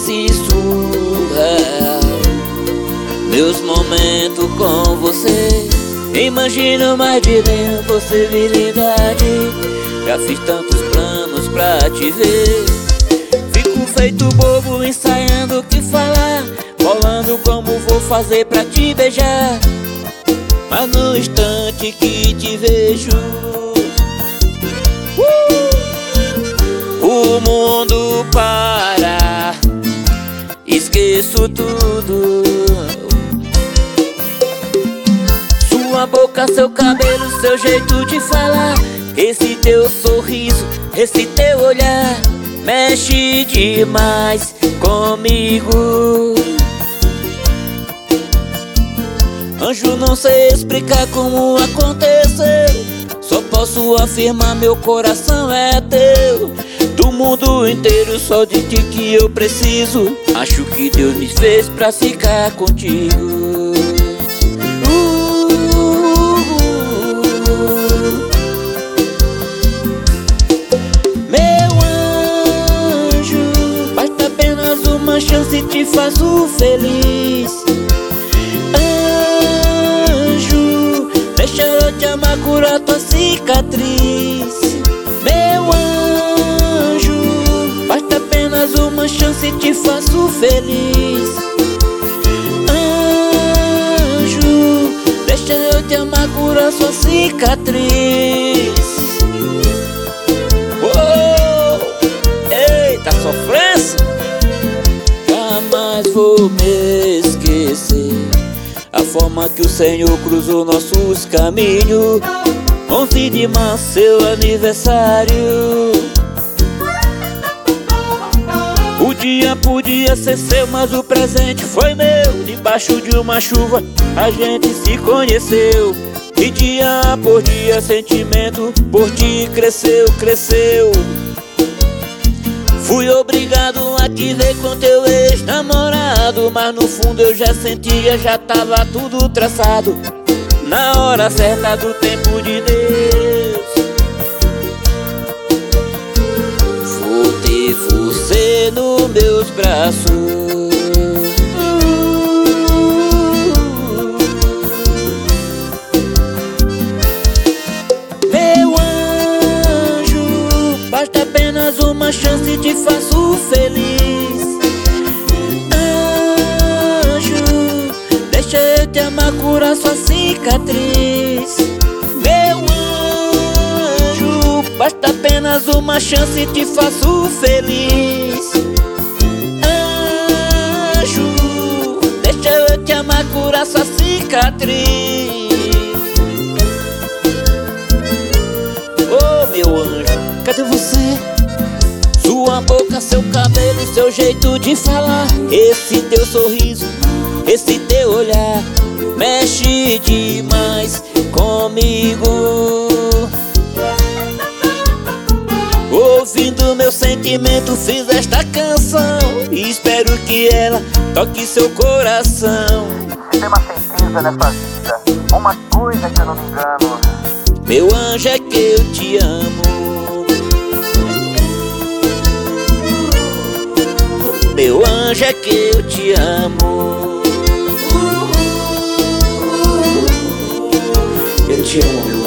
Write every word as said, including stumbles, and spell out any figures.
parece surreal. Meus momentos com você, imagino mais de dentro possibilidade. Já fiz tantos planos pra te ver. Fico feito bobo ensaiando o que falar, bolando como vou fazer pra te beijar. Mas no instante que te vejo, uh, o mundo para, esqueço tudo. Sua boca, seu cabelo, seu jeito de falar, esse teu sorriso, esse teu olhar, mexe demais comigo. Anjo, não sei explicar como aconteceu, só posso afirmar meu coração é teu. Do mundo inteiro só de ti que eu preciso, acho que Deus me fez pra ficar contigo. Chance te faço feliz. Anjo, deixa eu te amar, curar tua cicatriz. Meu anjo, basta apenas uma chance, te faço feliz. Anjo, deixa eu te amar, curar sua cicatriz. Oh, eita, sofrência! Jamais vou me esquecer a forma que o Senhor cruzou nossos caminhos. onze de março, seu aniversário. O dia podia ser seu, mas o presente foi meu. Debaixo de uma chuva a gente se conheceu, e dia por dia sentimento por ti cresceu, cresceu. Fui obrigado a te ver com teu ex-namorado, mas no fundo eu já sentia, já tava tudo traçado. Na hora certa do tempo de Deus, vou ter você nos meus braços. Basta apenas uma chance, te faço feliz. Anjo, deixa eu te amar, curar sua cicatriz. Meu anjo, basta apenas uma chance, te faço feliz. Anjo, deixa eu te amar, curar sua cicatriz. Oh, meu anjo, cadê você? Sua boca, seu cabelo, seu jeito de falar, esse teu sorriso, esse teu olhar, mexe demais comigo. Ouvindo meu sentimento, fiz esta canção e espero que ela toque seu coração. Tem uma certeza nessa vida, uma coisa que eu não me engano. Meu anjo, é que eu te amo. Meu anjo, é que eu te amo. Eu te amo, meu